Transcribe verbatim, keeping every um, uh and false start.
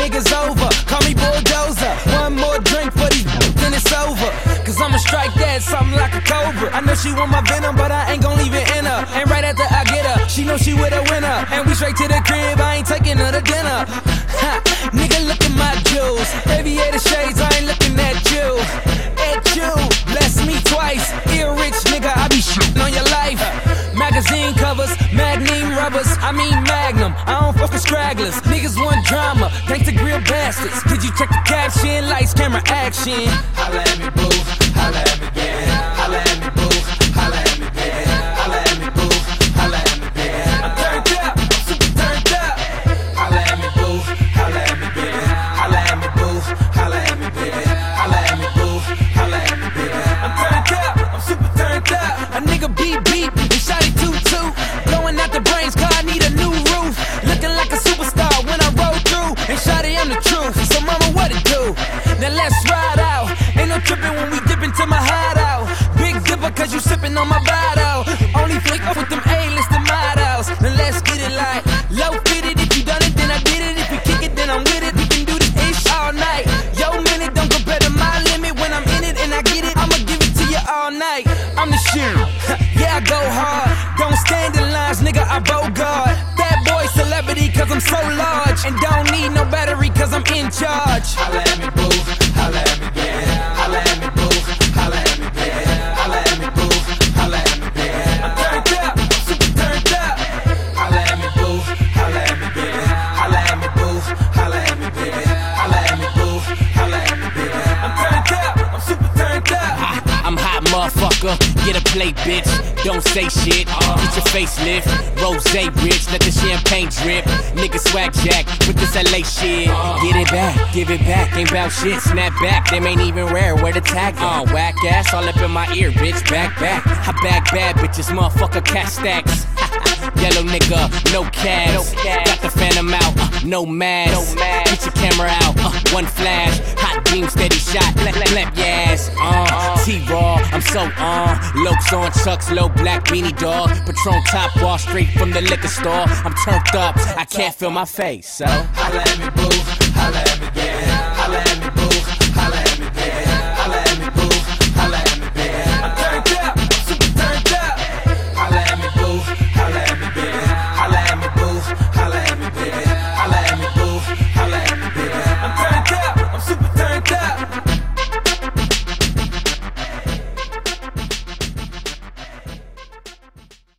niggas over. Call me bulldozer. One more drink for these then it's over. Cause I'ma strike that something like a cobra. I know she want my venom, but I ain't gon' leave it in her. And right after I get her, she know she with a winner. And we straight to the crib, I ain't taking her to dinner. Ha, nigga, look at my jewels. Aviator shades, I ain't looking at you. At you, bless me twice. Ear rich nigga, I be shitting on your life. Magazine covers, magnum rubbers, I mean magnum. I don't fuck with stragglers. Niggas want drama, thanks to grill bastards. Did you check the caption? Lights, camera, action. Holla at me, boo. Holla at me, yeah. Holla at me, boo. Holla at me, yeah. Holla at me, boo. Holla at me, yeah. I'm turned up, I'm super turned up. Holla at me, boo. Holla at me, baby. Holla at me, boo. Holla at me, baby. Holla at me, boo. Holla at me, baby. I'm turned up, I'm super turned up. A nigga beep beep, and shotty toot toot. Blowing out the brains, car I need a new roof. Looking like a superstar when I roll through. And shotty, I'm the truth, so mama, what it do? Now let's ride out. Ain't no tripping when we dip into my hideout. Big dipper cause you sipping on my bottle. Only flick up with them A-listed models. Now let's get it like low fitted. If you done it, then I did it. If you kick it, then I'm with it. We can do this ish all night. Yo minute don't compare to my limit. When I'm in it and I get it, I'ma give it to you all night. I'm the shit. Yeah, I go hard. Don't stand in lines, nigga, I bogart. Bad boy celebrity cause I'm so large. And don't need no battery cause I'm in charge. Holla at me, boo. Holla at me, yeah. Holla at me, boo. Holla at me, yeah. Holla at me, boo. Holla at me, yeah. I'm turned up, I'm super turned up. Holla at me, boo. Holla at me, baby. Holla at me, boo. Holla at me, baby. Holla at me, boo. Holla at me, baby. I'm turned up, I'm super turned up. I'm hot, motherfucker. Get a plate, bitch. Don't say shit. Get your facelift. Rose rich, let the champagne drip. Nigga swag jack with this L A shit. Get it back, give it back. Ain't bout shit. Snap back, them ain't even rare. Where the tag on? Whack ass all up in my ear, bitch. Back, back. I bag bad bitches, motherfucker. Cash stacks. Yellow nigga, no cash. Got the phantom out, uh, no mask. Get your camera out, uh, one flash. Hot beam, steady shot, clap, clap your ass. Uh, T-Raw, I'm so on. Uh, Lokes on Chucks, low black beanie dog. Patron top wall, straight from the liquor store. I'm turned up, I can't feel my face, so holla at me, boo. Holla at me,